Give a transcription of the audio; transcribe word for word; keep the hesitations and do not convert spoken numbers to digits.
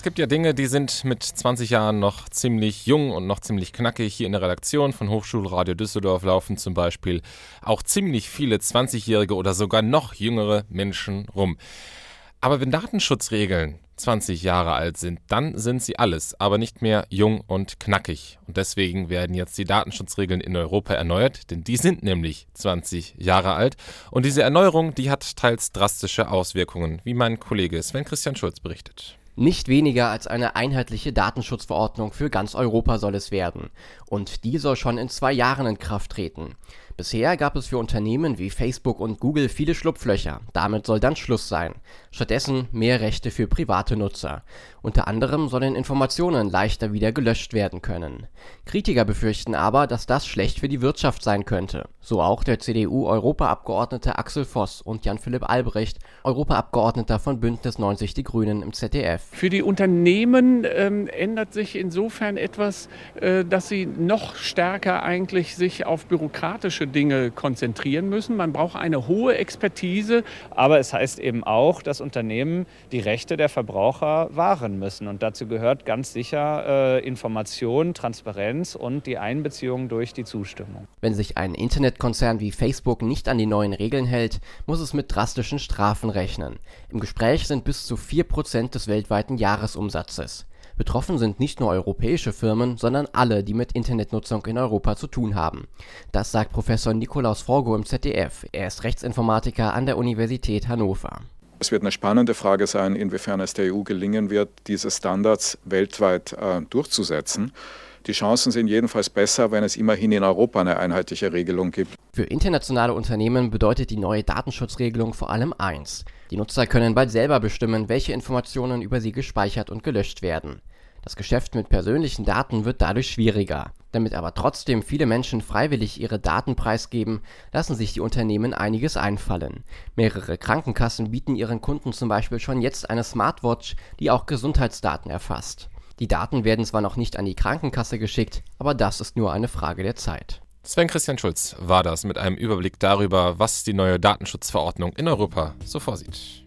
Es gibt ja Dinge, die sind mit zwanzig Jahren noch ziemlich jung und noch ziemlich knackig. Hier in der Redaktion von Hochschulradio Düsseldorf laufen zum Beispiel auch ziemlich viele zwanzigjährige oder sogar noch jüngere Menschen rum. Aber wenn Datenschutzregeln zwanzig Jahre alt sind, dann sind sie alles, aber nicht mehr jung und knackig. Und deswegen werden jetzt die Datenschutzregeln in Europa erneuert, denn die sind nämlich zwanzig Jahre alt. Und diese Erneuerung, die hat teils drastische Auswirkungen, wie mein Kollege Sven Christian Schulz berichtet. Nicht weniger als eine einheitliche Datenschutzverordnung für ganz Europa soll es werden. Und die soll schon in zwei Jahren in Kraft treten. Bisher gab es für Unternehmen wie Facebook und Google viele Schlupflöcher. Damit soll dann Schluss sein. Stattdessen mehr Rechte für private Nutzer. Unter anderem sollen Informationen leichter wieder gelöscht werden können. Kritiker befürchten aber, dass das schlecht für die Wirtschaft sein könnte. So auch der C D U-Europaabgeordnete Axel Voss und Jan-Philipp Albrecht, Europaabgeordneter von Bündnis neunzig Die Grünen im Z D F. Für die Unternehmen ähm, ändert sich insofern etwas, äh, dass sie noch stärker eigentlich sich auf bürokratische Dinge konzentrieren müssen. Man braucht eine hohe Expertise. Aber es heißt eben auch, dass Unternehmen die Rechte der Verbraucher wahren müssen. Und dazu gehört ganz sicher äh, Information, Transparenz und die Einbeziehung durch die Zustimmung. Wenn sich ein Internetkonzern wie Facebook nicht an die neuen Regeln hält, muss es mit drastischen Strafen rechnen. Im Gespräch sind bis zu vier Prozent des weltweiten Jahresumsatzes. Betroffen sind nicht nur europäische Firmen, sondern alle, die mit Internetnutzung in Europa zu tun haben. Das sagt Professor Nikolaus Forgo im Z D F. Er ist Rechtsinformatiker an der Universität Hannover. Es wird eine spannende Frage sein, inwiefern es der E U gelingen wird, diese Standards weltweit äh, durchzusetzen. Die Chancen sind jedenfalls besser, wenn es immerhin in Europa eine einheitliche Regelung gibt. Für internationale Unternehmen bedeutet die neue Datenschutzregelung vor allem eins: Die Nutzer können bald selber bestimmen, welche Informationen über sie gespeichert und gelöscht werden. Das Geschäft mit persönlichen Daten wird dadurch schwieriger. Damit aber trotzdem viele Menschen freiwillig ihre Daten preisgeben, lassen sich die Unternehmen einiges einfallen. Mehrere Krankenkassen bieten ihren Kunden zum Beispiel schon jetzt eine Smartwatch, die auch Gesundheitsdaten erfasst. Die Daten werden zwar noch nicht an die Krankenkasse geschickt, aber das ist nur eine Frage der Zeit. Sven Christian Schulz war das mit einem Überblick darüber, was die neue Datenschutzverordnung in Europa so vorsieht.